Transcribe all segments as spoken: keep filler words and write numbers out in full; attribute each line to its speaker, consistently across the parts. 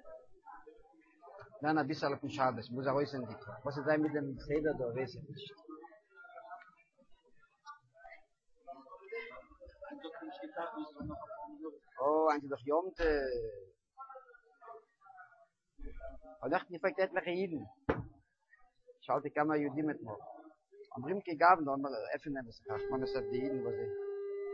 Speaker 1: Dann ein bisschen auf den Schabes, muss er wissen, was ist da mit dem Seder da, weiß ich nicht. Oh, eigentlich doch Jomte. Aber dachte, ich fragte etliche Jiden. Schaute ich immer Juden mit mir. Am Rimke gaben, da haben wir öffnen das. Man ist auf die Jiden, was ich.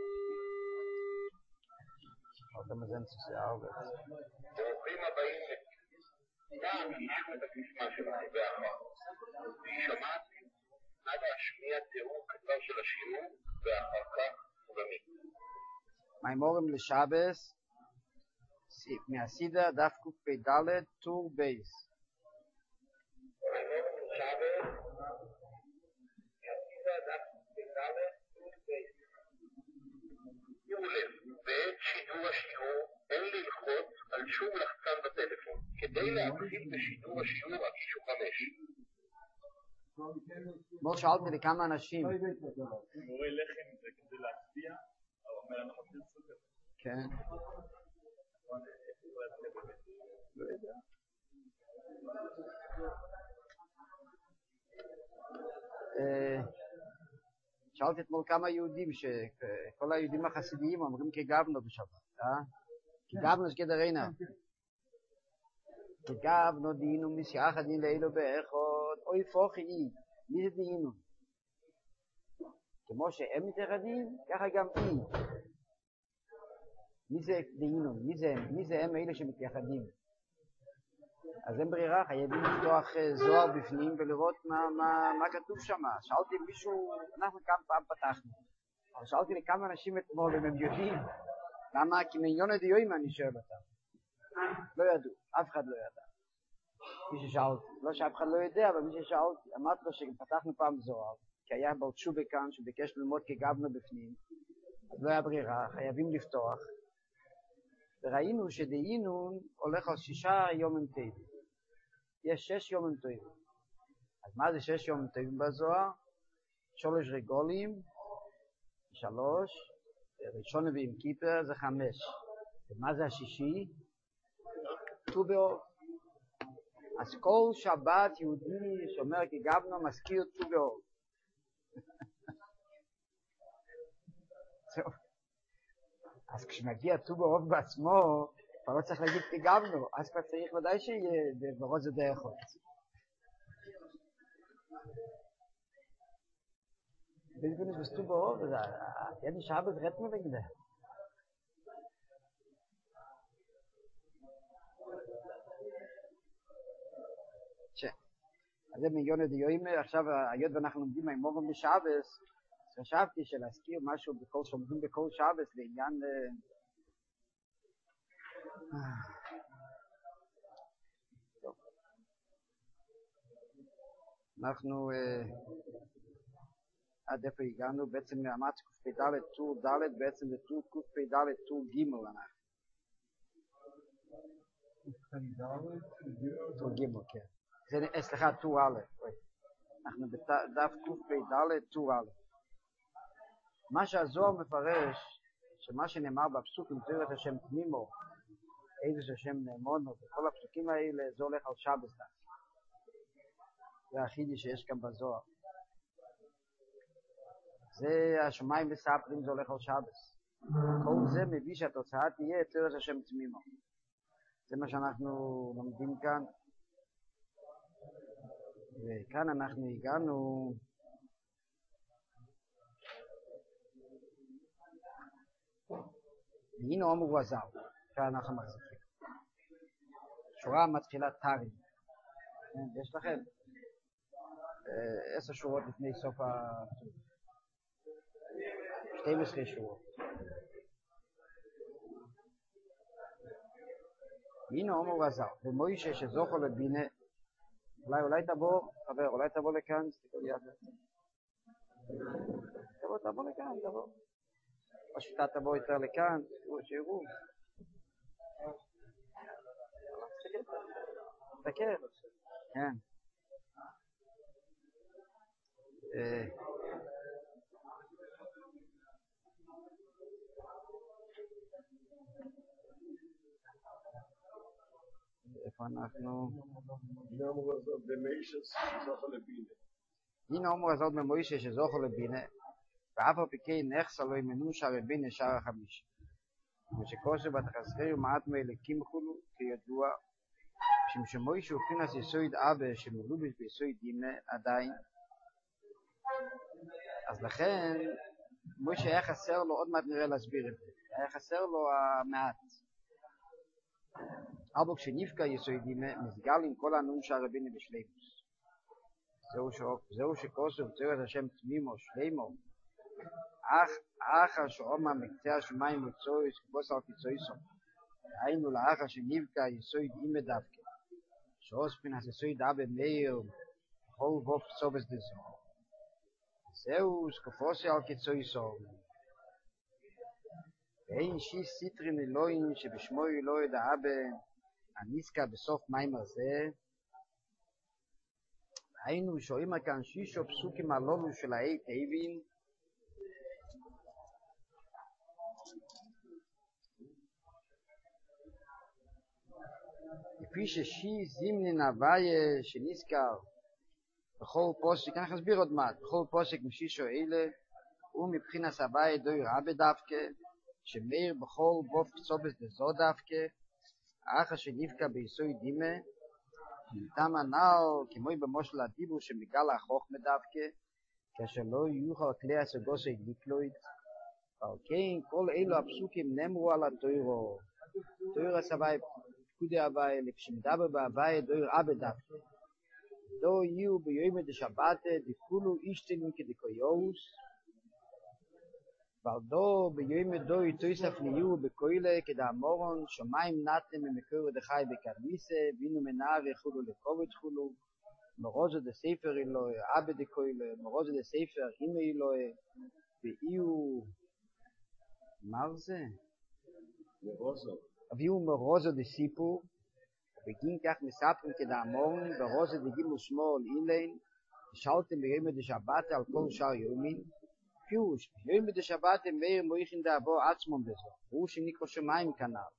Speaker 1: Schaute mal sehen, dass sie arbeitet.
Speaker 2: ברוכים הבאים לכאן, אנחנו בקסמה של הרבה אחר. שמעתי, אבא השמיע תיאור קצר של השיעור, ואחר כך רמי.
Speaker 1: מימורים לשבס, מהסידה דף קפ"ד טור בייס.
Speaker 2: מימורים לשבס, מהסידה דף קפ"ד טור בייס. שימו לב, בעת שידור השיעור אין ללחוץ על שום לחצן בטלפון. כדי להתחיל בשידור השיעור הגישו חמש.
Speaker 1: בואו שאלתי לי כמה אנשים.
Speaker 3: מורה לחם זה כדי להצביע, אבל אומר אנחנו רוצים סוכר.
Speaker 1: כן.
Speaker 3: לא יודע.
Speaker 1: שאלתי אתמול כמה יהודים, שכל היהודים החסידיים אומרים כגבנו בשבת, אה? כגבנו שכדר אינה. כגבנו דיינו מסייחד דין לאלו באחד, אוי פוחי אי, מי זה דיינו? כמו שהם מתייחדים, ככה גם אי. מי זה דיינו? מי זה הם? מי זה הם אלה שמתייחדים? אז אין ברירה, חייבים לפתוח זוהר בפנים ולראות מה, מה, מה כתוב שם. שאלתי מישהו, אנחנו כמה פעם פתחנו, אבל שאלתי לי כמה אנשים אתמול, אם הם יודעים, למה? כי מיליון דיועים אני שואל אותם. לא ידעו, אף אחד לא ידע. מי ששאלתי, לא שאף אחד לא יודע, אבל מי ששאלתי, אמרתי לו שפתחנו פעם זוהר, כי היה בעוד שובה כאן שביקש ללמוד כגבנו בפנים, אז לא היה ברירה, חייבים לפתוח. וראינו שדהינון הולך על שישה יומים טובים. יש שש יומים טובים. אז מה זה שש יומים טובים בזוהר? שלוש רגולים, שלוש, ראשון ועם כיפר זה חמש. ומה זה השישי? ט"ו באב. אז כל שבת יהודי שאומר כגבנו מזכיר ט"ו באב. זהו. אז כשמגיע ט"ו באב בעצמו, כבר לא צריך להגיד כגבנו, אז כבר צריך ודאי שיהיה בראש זה דרך חוץ. בלבונש בסט"ו באב, ידי שעה בזרט מבגדה. אז זה מיליון דיועים, עכשיו היות ואנחנו לומדים מהמורים בשבס, חשבתי שלהזכיר משהו בכל שומעים בכל שבס לעניין טוב. אנחנו עד איפה הגענו? בעצם מאמץ קפ"ד טור ד' בעצם זה טור קפ"ד טור ג' אנחנו טור ג' כן זה, סליחה, טור א' אנחנו בדף קפ"ד טור א'. מה שהזוהר מפרש, שמה שנאמר בפסוק, אם תראו את השם תמימו, איזה שהשם נאמונו, וכל הפסוקים האלה, זה הולך על שבס. זה החידי שיש כאן בזוהר. זה השמיים וספרים, זה הולך על שבס. כל זה מביא שהתוצאה תהיה, תראו את השם תמימו. זה מה שאנחנו לומדים כאן. וכאן אנחנו הגענו, והנה אומרו עזר, כאן אנחנו מחזיקים. שורה מתחילה תרים. יש לכם עשר שורות לפני סוף הטור. שתים עשרה שורות. והנה אומרו עזר, ומוישה שזוכו לבינה, אולי אולי תבוא, חבר, אולי תבוא לכאן, תסתכל יחד. תבוא, תבוא לכאן, תבוא. או שאתה תבוא יותר לכאן, שיראו. תסתכל. כן. איפה אנחנו?
Speaker 2: הנה אמור הזאת במיישס שזוכו לבינה.
Speaker 1: הנה אמור הזאת במוישה שזוכו לבינה, ואף על פי כן נחסה לו עם מנושה רבינה שער החמישי. ושכוסו בתחזרי ומעט מאלקים חולו, כידוע, שמשמוישה הוא פינס יסויד אבא שמלובש ביסויד דימה עדיין. אז לכן, מוישה היה חסר לו, עוד מעט נראה להסביר את זה, היה חסר לו המעט. אבל כשנפקע יסויד דימה, נסגל עם כל הנון שער רבינה בשלימוס. זהו שכוסו וצורת השם תמימו, שלימו, אך אחר שעומר מקצה השמיים וצויס כבוס על קיצויסו, היינו לאחר שנבקע יסויד אימא דווקא, שאוספין הססויד אבא מאיר, כל גוף סובס דזו. זהו סקופוסי על קיצויסו. ואין שיש סיטרין אלוהים שבשמו אלוהי דאבא, הניסקה בסוף מיימר זה, היינו שואלים כאן שישו פסוקים הללו של האית הבין, כפי ששי זימנין הוויה שנזכר בכל פוסק, אני אסביר עוד מעט, בכל פוסק משישו אלה, הוא מבחינת הוויה דוי רבי דווקא, שמאיר בכל גוף קצובס דזו דווקא, אחר שנבקע ביסוי דימה, נתם הנעל כמוי במושל הדיבור שמגל החוכמה דווקא, כאשר לא יוכל כלי הסגוסי דיקלויד, אבל כן, כל אלו הפסוקים נאמרו על התוירו, תויר הסבי, פקודי הווי, לפשמדבר בהווי, דויר אבא דווקא. דו יהיו ביומי דשבתה, דכולו אישתנים כדקויוס, ועל דו ביומי דו יתויסף נהיו בקוילה כדאמורון, שמיים נתן ממקור דחי בקרמיסה, בינו מנער יחולו לקובץ חולו, מרוזו דספר אלוהי, אבא דקוילה, מרוזו דספר אימא אלוהי, ואיהו, מה זה?
Speaker 2: מרוזו.
Speaker 1: אביהו מרוזו דסיפור, ובגין כך מספרים כדאמורן, ורוזו דגימו שמאל אילן, ושאלתם ביומי דשבתה על כל שאר יומין, פירוש, ביומי דשבתה מאיר מויכין דאבו עצמם בזו, הוא שנקרא שמיים כנל.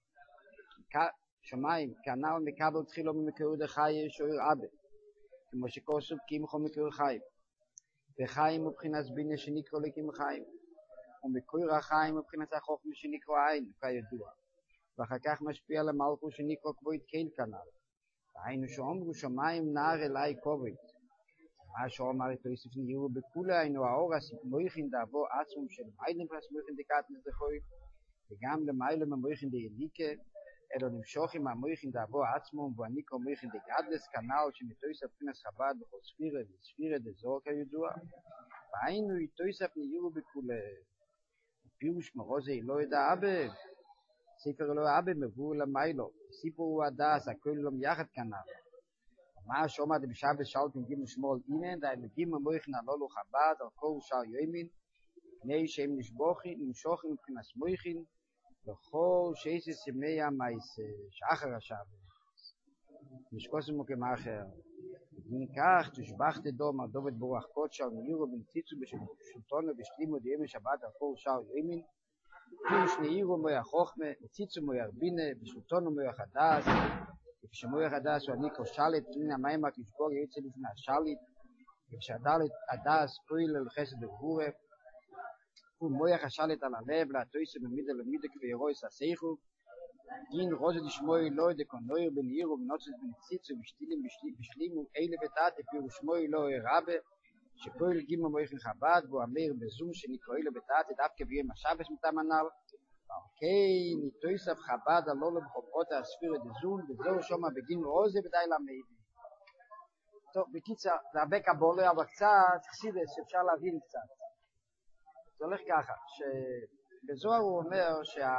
Speaker 1: שמיים כנל מקבל תחילו ממקור דחי שוער אבא, כמו שכוסוב קימחו מקור חיים. וחיים מבחינת בינה שנקרא לקים חיים, ומקור החיים מבחינת החוכמה שנקרא עין, כידוע. ואחר כך משפיע למלכו שנקרא כבוד קהיל כנל. והיינו שאומרו שמיים נער אליי כבוד. מה שאומר את יוסף נהירו בכולה, היינו האור מויכין דאבו עצמם של מיילים פרס מויכין דקטנס דחוי, וגם למיילים המויכין דיליקה, אלו נמשוכים המויכין דאבו עצמם, והניקו מויכין דגדלס כנל שמתויסף פינס חב"ד בכל ספירה וספירה דזור כידוע. והיינו יתויסף נהירו בכולה. פירוש מרוזי אלוהי דאבא, ספר אלוהי אבא מבוא למיילו, סיפור הוא הדס, הכל לא מיחד כנל. מה שאומרת בשבת שאלתם גימו שמאל אינן, די מגימו מויכין הלולו חב"ד על כל שאר יומין, פני שהם נשבוכים, נמשוכים מבחינת מויכין, וכל שייסס ימי המייס, שאחר השבת. נשקוסמו כמאחר. בגין כך תושבחת דום על דובד ברוח קודשה ונהירו ונציצו בשלטונו ושלימו דיומי שבת על כל שאר יומין, פירוש נהירו מויח חוכמה, נציצו מויח בינה, בשלטונו מויח הדס, וכשמויח הדס הוא הניקו שלט, הנה המיימק ישבור יצא לפני השלט, וכשהדלת הדס פועל אל חסד וגבורה, הוא מויח השלט על הלב, להתויסו במידה למידה כבירויס הסייכו, גין רוזו דשמוי לא דקונויר בנהירו ונוצת ונציצו בשתילים בשלימו אלה ותת, פירוש מוי לא רבה, שפועל גימו מויכין חב"ד, והוא אמר בזום שנקרא אלה ותת, דווקא ביום השבס מתאמנל, אוקיי, ניתויסף חב"ד הלולו בחוקות הספירה דזון, וזהו שoma בגין רוזה ודי למיידי. טוב, בקיצר, זה הרבה קבולה, אבל קצת, חסידס, אפשר להבין קצת. זה הולך ככה, שבזוהר הוא אומר שה...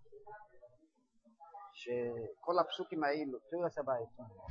Speaker 1: שכל הפסוקים האלו, תורס הבית,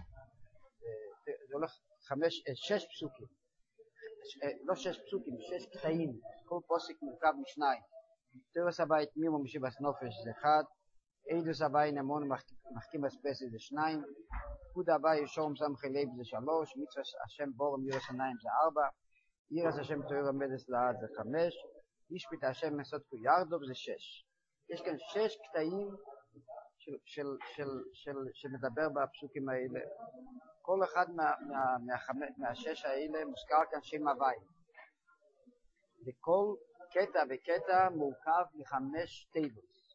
Speaker 1: זה הולך חמש, שש פסוקים, לא שש פסוקים, שש קטעים, כל פוסק מורכב משניים. תורס הבית מימו משיבס נופש זה אחד, עדוס הבית נמון מחכים בספסי זה שניים, פקוד הבית שורם סמכי לב זה שלוש, מצווה השם בורם ירס עיניים זה ארבע, ירס השם תואר מדס לעד זה חמש, משפט השם מסות כו ירדוב זה שש. יש כאן שש קטעים של, של, של, של, שמדבר בפסוקים האלה. כל אחד מה, מה, מה, מהשש האלה מוזכר כאן שם הוואי. וכל קטע וקטע מורכב מחמש טייבוס.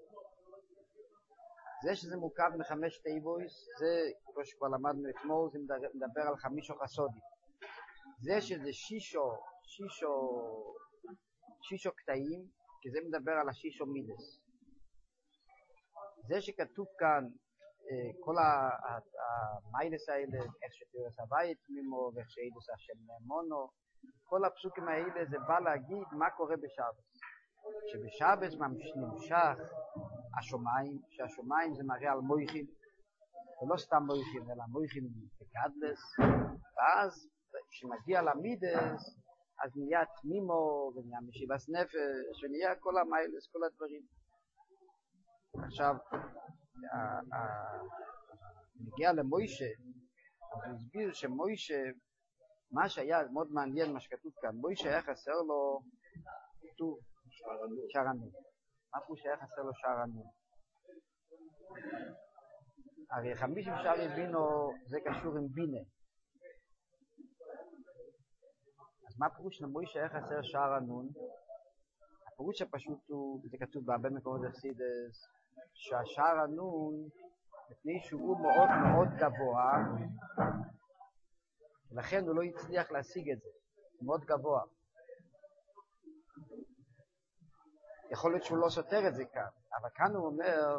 Speaker 1: זה שזה מורכב מחמש טייבוס, זה, כמו שכבר למדנו אתמול, זה מדבר על חמישו חסודים. זה שזה שישו, שישו, שישו קטעים, כי זה מדבר על השישו מידס. זה שכתוב כאן, כל המיילס האלה, איך שתירס הבית מימו, ואיך שאידוס השם נאמונו, כל הפסוקים האלה זה בא להגיד מה קורה בשבס. שבשבס נמשך השומיים, שהשומיים זה מראה על מויכים, ולא סתם מויכים, אלא מויכים בגדלס, ואז כשמגיע למידס, אז נהיה תמימו, ונהיה משיבס נפש, ונהיה כל המיילס, כל הדברים. עכשיו, נגיע למוישה, אז הוא הסביר שמוישה, מה שהיה מאוד מעניין מה שכתוב כאן, מוישה היה חסר לו, כתוב, שערנון. מה פה שהיה חסר לו שערנון? הרי חמישים שער יבינו, זה קשור עם בינה. אז מה פירוש למוישה היה חסר שערנון? הפירוש הפשוט הוא, זה כתוב בהרבה מקומות בחסידות, שהשער הנון, לפני שהוא מאוד מאוד גבוה, ולכן הוא לא הצליח להשיג את זה, הוא מאוד גבוה. יכול להיות שהוא לא סותר את זה כאן, אבל כאן הוא אומר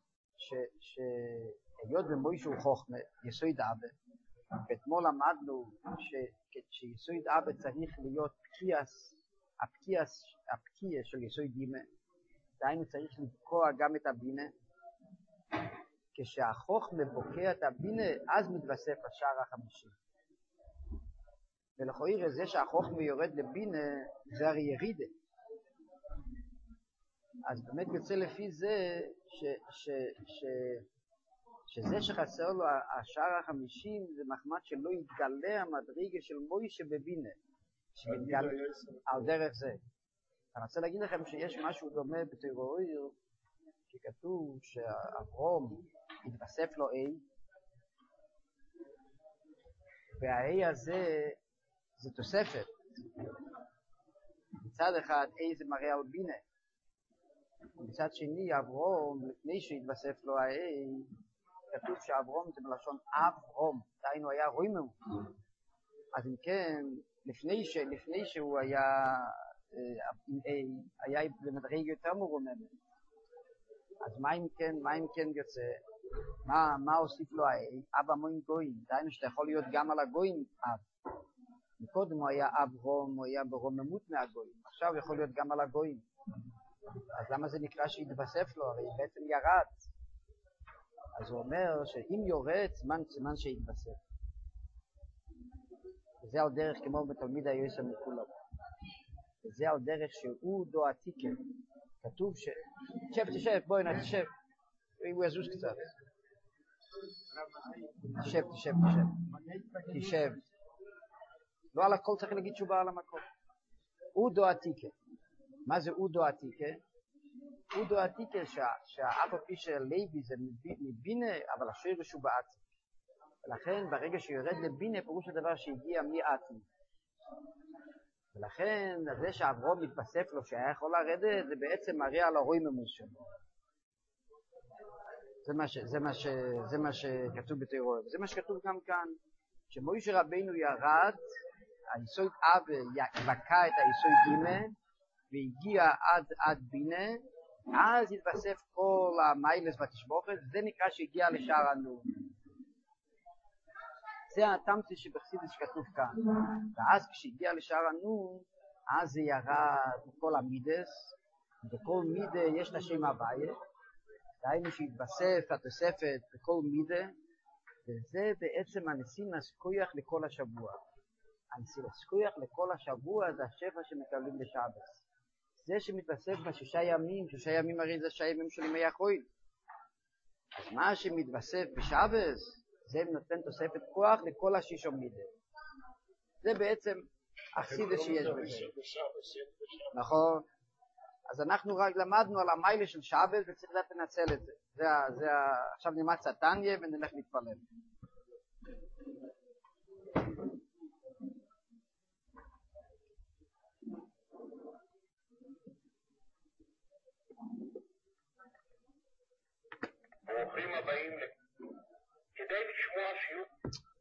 Speaker 1: שהיות במוישה הוא חוכמה, יסוד אבא, ואתמול למדנו שיסוד אבא צריך להיות פקיעס, הפקיעס, הפקיעס של יסוד דימה, דהיינו צריך לבקוע גם את הבינה. כשהחוכמה בוקע את הבינה, אז מתווסף השער החמישי. ולכאורה זה שהחוכמה יורד לבינה, זה הרי ירידה. אז באמת יוצא לפי זה, ש, ש, ש, שזה שחסר לו השער החמישים, זה מחמד שלא יתגלה המדרגה של מוישה בבינה. שמתגלה על דרך זה. אני רוצה להגיד לכם שיש משהו דומה בתיאוריה, שכתוב שאברום התווסף לו A, וה-A הזה זה תוספת. מצד אחד A זה מראה על בינה, ומצד שני אברום, לפני שהתווסף לו ה-A, כתוב שאברום זה מלשון אברום, דהיינו היה רוימו. אז אם כן, לפני, ש... לפני שהוא היה עם A, היה במדרגה יותר מרוממת. אז מה אם כן, מה אם כן יוצא? מה, מה הוסיף לו ה-A? אבא מוין גויים, דהיינו שאתה יכול להיות גם על הגויים אב. מקודם הוא היה אב רום, הוא היה ברוממות מהגויים, עכשיו הוא יכול להיות גם על הגויים. אז למה זה נקרא שהתווסף לו? הרי בעצם ירד. אז הוא אומר שאם יורד, זמן, זמן שהתווסף. וזה על דרך כמו בתלמיד היועסה מכולם. וזה על דרך שהוא דו עתיקה. כתוב ש... תשב, תשב, בואי נה, תשב. הוא יזוז קצת. תשב, תשב, תשב. תשב. לא על הכל צריך להגיד שהוא בא על המקום. הוא דו עתיקה. מה זה הוא דו עתיקה? הוא דו עתיקה שהאף הפי של לוי זה מבינה, אבל השורש הוא בעצם. ולכן ברגע שיורד לבינה, פירוש הדבר שהגיע מעצמי. ולכן זה שאברום מתווסף לו שהיה יכול לרדת, זה בעצם מראה על הרויממוס שלו. זה מה, ש, זה, מה ש, זה מה שכתוב בתיאוריה. וזה מה שכתוב גם כאן, שמוישה רבינו ירד, היסוד אב יקע את היסוד גימה, והגיע עד, עד בינה, אז התווסף כל המיילס בתשבוכת, זה נקרא שהגיע לשער הנון. זה התמצית שבחסידות שכתוב כאן. ואז כשהגיע לשער הנון, אז זה ירד כל המידס, וכל מידה יש לה שם הוויה, דהיינו שהתווסף התוספת בכל מידה, וזה בעצם הנסימס כוח לכל השבוע. הנסימס כוח לכל השבוע זה השפע שמקבלים בשבס. זה שמתווסף בשישה ימים, שישה ימים הרי זה שישה ימים של ימי החול. אז מה שמתווסף בשבס, זה נותן תוספת כוח לכל השישה מידה. זה בעצם החסידות שיש בזה. נכון. אז אנחנו רק למדנו על המיילה של שבת וצריך לדעת לנצל את זה. זה, ה- זה, ה- עכשיו נלמד קצת תניא ונלך להתפלל.
Speaker 2: ברוכים הבאים. כדי לשמוע שיעור